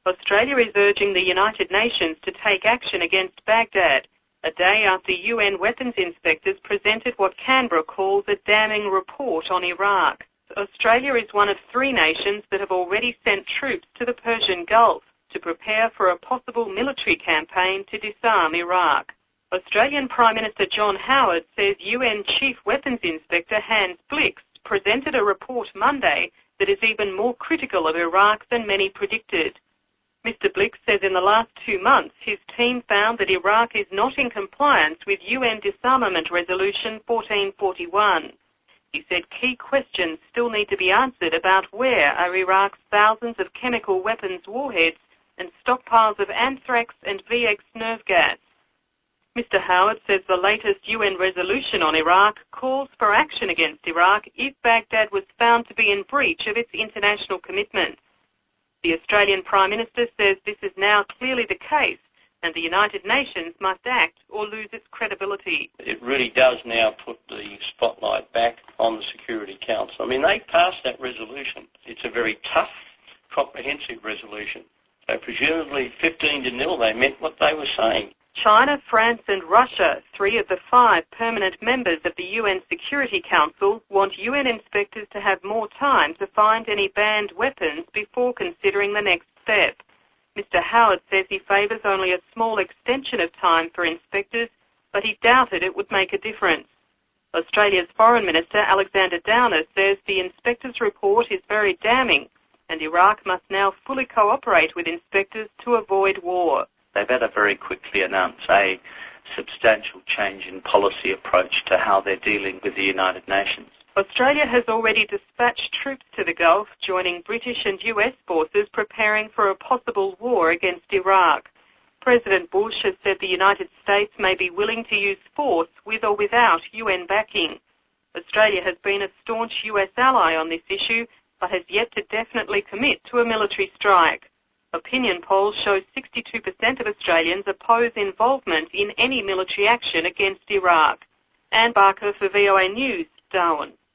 Australia is urging the United Nations to take action against Baghdad, a day after UN weapons inspectors presented what Canberra calls a damning report on Iraq. Australia is one of 3 nations that have already sent troops to the Persian Gulf to prepare for a possible military campaign to disarm Iraq. Australian Prime Minister John Howard says UN Chief Weapons Inspector Hans Blix presented a report Monday that is even more critical of Iraq than many predicted. Mr. Blix says in the last 2 months his team found that Iraq is not in compliance with UN Disarmament Resolution 1441. He said key questions still need to be answered about where are Iraq's thousands of chemical weapons warheads and stockpiles of anthrax and VX nerve gas. Mr. Howard says the latest UN resolution on Iraq calls for action against Iraq if Baghdad was found to be in breach of its international commitments. The Australian Prime Minister says this is now clearly the case and the United Nations must act or lose its credibility. It really does now put the spotlight back on the Security Council. I mean, they passed that resolution. It's a very tough, comprehensive resolution. So presumably 15-0, they meant what they were saying. China, France and Russia, 3 of the 5 permanent members of the UN Security Council, want UN inspectors to have more time to find any banned weapons before considering the next step. Mr. Howard says he favours only a small extension of time for inspectors, but he doubted it would make a difference. Australia's Foreign Minister Alexander Downer says the inspectors' report is very damning and Iraq must now fully cooperate with inspectors to avoid war. They better very quickly announce a substantial change in policy approach to how they're dealing with the United Nations. Australia has already dispatched troops to the Gulf, joining British and US forces preparing for a possible war against Iraq. President Bush has said the United States may be willing to use force with or without UN backing. Australia has been a staunch US ally on this issue, but has yet to definitely commit to a military strike. Opinion polls show 62% of Australians oppose involvement in any military action against Iraq. Anne Barker for VOA News, Darwin.